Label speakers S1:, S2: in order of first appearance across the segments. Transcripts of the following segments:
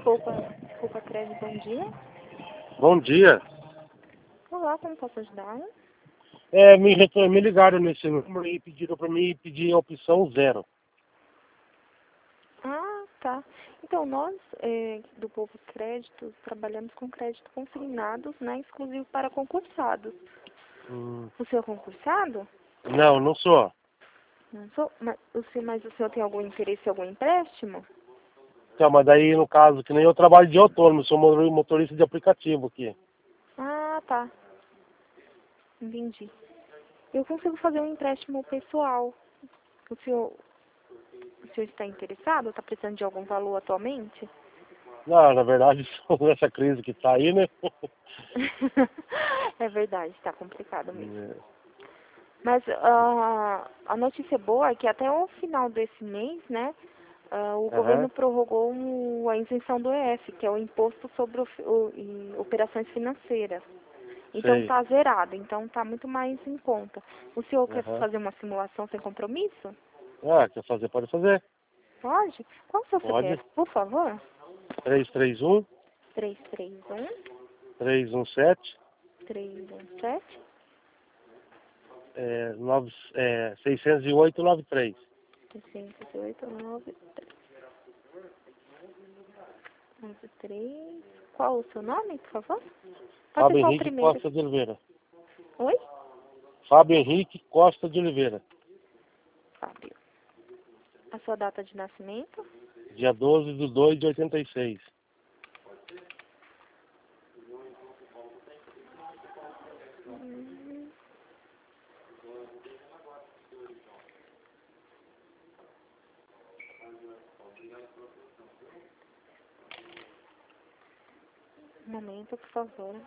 S1: Poupa Crédito, bom dia.
S2: Bom dia.
S1: Olá, como posso ajudar?
S2: Me ligaram nesse número e pediram para mim pedir a opção 0.
S1: Ah, tá. Então, nós do Poupa Crédito trabalhamos com crédito consignados, né, exclusivo para concursados. O senhor é concursado?
S2: Não, não sou.
S1: Não sou. Mas o senhor tem algum interesse em algum empréstimo?
S2: Então, mas daí, no caso, que nem eu trabalho de autônomo, sou motorista de aplicativo aqui.
S1: Ah, tá. Entendi. Eu consigo fazer um empréstimo pessoal. O senhor está interessado? Está precisando de algum valor atualmente?
S2: Não, na verdade, essa crise que está aí, né?
S1: É verdade, está complicado mesmo.
S2: É.
S1: Mas a notícia boa é que até o final desse mês, né, o governo prorrogou a isenção do EF, que é o Imposto sobre Operações Financeiras. Então
S2: Sei.
S1: está zerado, então está muito mais em conta. O senhor quer
S2: Aham.
S1: fazer uma simulação sem compromisso?
S2: Quer fazer? Pode fazer.
S1: Pode? Qual o seu
S2: Pode.
S1: CPF, por favor?
S2: 331
S1: 331
S2: 317
S1: 317
S2: 608 93.
S1: 60893. Qual o seu nome, por favor? Pode ser
S2: Fábio
S1: só o
S2: Henrique
S1: primeiro.
S2: Costa de Oliveira.
S1: Oi?
S2: Fábio Henrique Costa de Oliveira.
S1: Fábio. A sua data de nascimento?
S2: Dia 12/2/86.
S1: Um momento, por favor.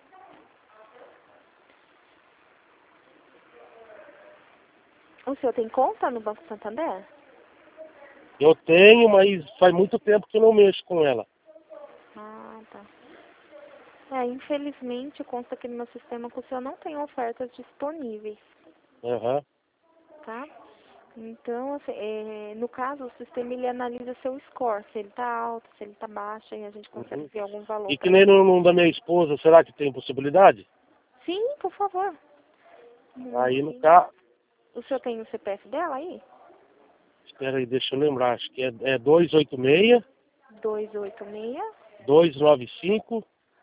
S1: O senhor tem conta no Banco Santander?
S2: Eu tenho, mas faz muito tempo que eu não mexo com ela.
S1: Ah, tá. Infelizmente, consta aqui no meu sistema que o senhor não tem ofertas disponíveis,
S2: Aham.
S1: tá? Então, assim, no caso, o sistema ele analisa seu score, se ele tá alto, se ele tá baixo, e a gente consegue ver algum valor.
S2: E que nem no da minha esposa, será que tem possibilidade?
S1: Sim, por favor.
S2: Aí não tá.
S1: O senhor tem o CPF dela aí?
S2: Espera aí, deixa eu lembrar. Acho que é 286
S1: 286
S2: 295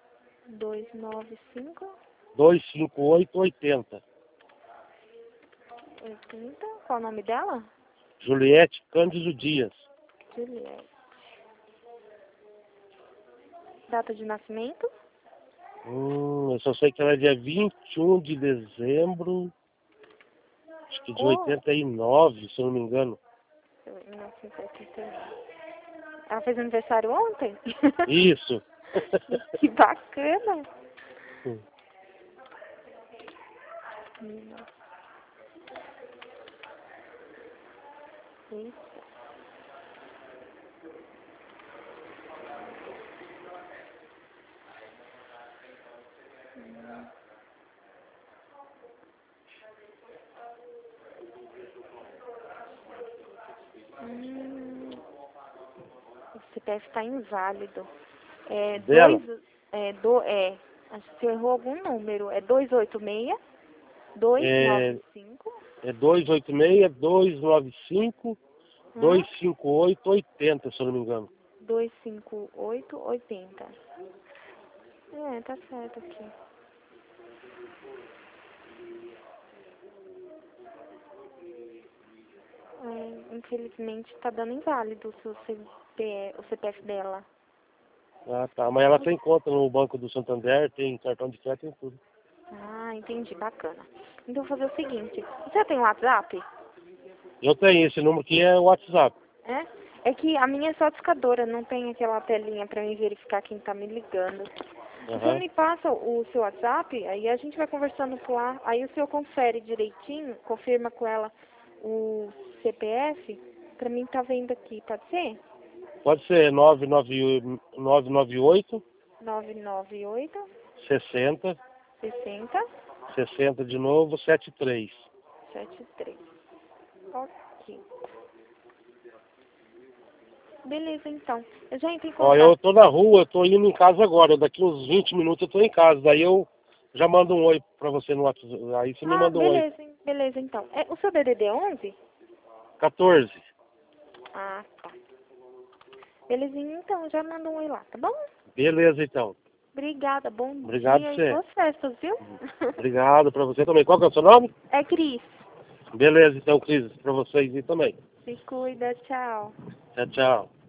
S1: 295
S2: 258 80.
S1: 80. Qual o nome dela?
S2: Juliette Cândido Dias.
S1: Juliette. Data de nascimento?
S2: Eu só sei que ela é dia 21 de dezembro, acho que de 89, se eu não me engano.
S1: 1989. Ela fez aniversário ontem?
S2: Isso.
S1: Que bacana. Isso. O CPF está inválido.
S2: Dela?
S1: Acho que você errou algum número. É 286 295
S2: É 286 295 258 80, se eu não me engano.
S1: 258 80. Tá certo aqui. Infelizmente está dando inválido o seu o CPF dela.
S2: Ah, tá. Mas ela tem conta no Banco do Santander, tem cartão de crédito, tem tudo.
S1: Ah, entendi, bacana. Então vou fazer o seguinte, você tem WhatsApp?
S2: Eu tenho esse número que é o WhatsApp.
S1: É que a minha é só discadora, não tem aquela telinha pra mim verificar quem tá me ligando. O senhor me passa o seu WhatsApp, aí a gente vai conversando por lá, aí o senhor confere direitinho, confirma com ela o CPF, pra mim tá vendo aqui, pode ser?
S2: Pode ser 998
S1: 998
S2: 60
S1: 60
S2: 60 de novo 73.
S1: 73. Ok. Beleza, então. Eu já entrei em
S2: Ó,
S1: contato.
S2: eu tô na rua, eu tô indo em casa agora. Daqui uns 20 minutos eu tô em casa. Daí eu já mando um oi pra você no WhatsApp. Aí você me
S1: Ah,
S2: manda um oi.
S1: beleza, então. O seu DDD é 11?
S2: 14.
S1: Ah, tá. Belezinha, então. Já manda um oi lá, tá bom?
S2: Beleza, então.
S1: Obrigada, bom
S2: Obrigado
S1: dia e
S2: você.
S1: boas festas, viu?
S2: Obrigado pra você também. Qual que é o seu nome?
S1: É Cris.
S2: Beleza, então, Cris, pra vocês aí também.
S1: Se cuida, tchau.
S2: Tchau, tchau.